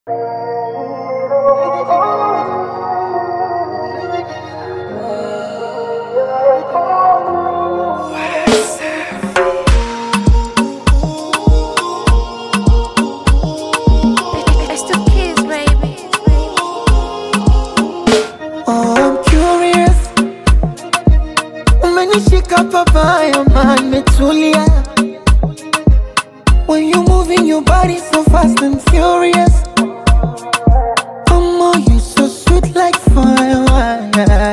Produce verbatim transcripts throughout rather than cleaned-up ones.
Umenishika papaya man, metulia. When you moving your body so fast and furious. Oh, you so sweet like fire.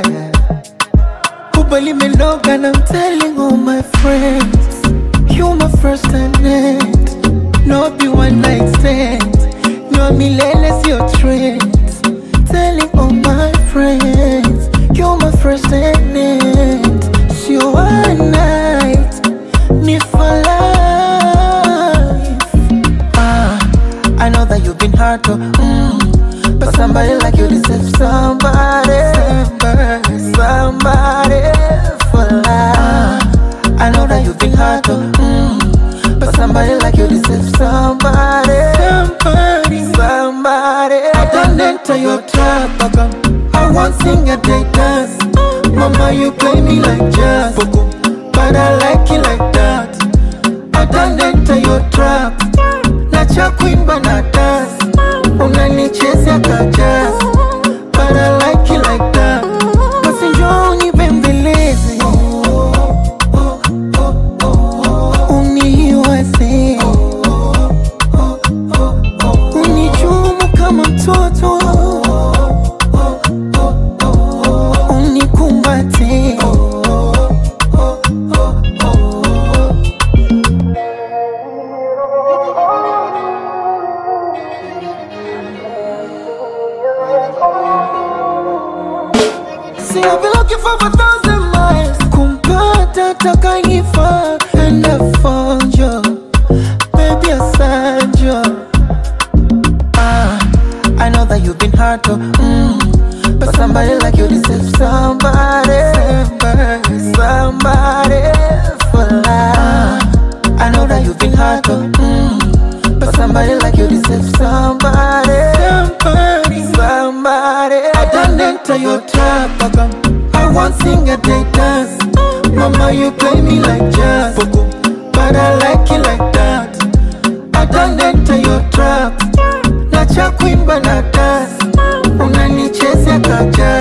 Ubali me love and I'm telling all my friends. You my first and end. No be one night stand. No me lele your trends. Telling all my friends. You my first and end. You one night, me for life. Ah, I know that you've been hard to, mm, but somebody like you deserves somebody, somebody, somebody for life. Ah, I know that you've been hard to, mm, but somebody like you deserves somebody, somebody, somebody. I don't enter your trap, I won't sing a day dance. Mama, you play me like jazz, but I like it like that. I don't enter your trap. Nacha queen bana dance. Unanichezea ka jazz, but I like it like that. Basi njoo unibembeleze, unihiwase, unichumu kama mtoto. See, I've been looking for a thousand miles. Kumpata takanifa, and I found you. Baby, I found you. Ah, I know that you've been hard to, mm, but somebody like you deserves somebody, somebody, somebody for life. Ah, I know that you've been hard to, mm, but somebody like you deserves somebody, somebody, somebody. I don't enter your trap, I won't sing a day dance. Mama, you play me like jazz, but I like it like that. I don't enter your trap. Nacha queen bana dance. Unanichezea ka jazz.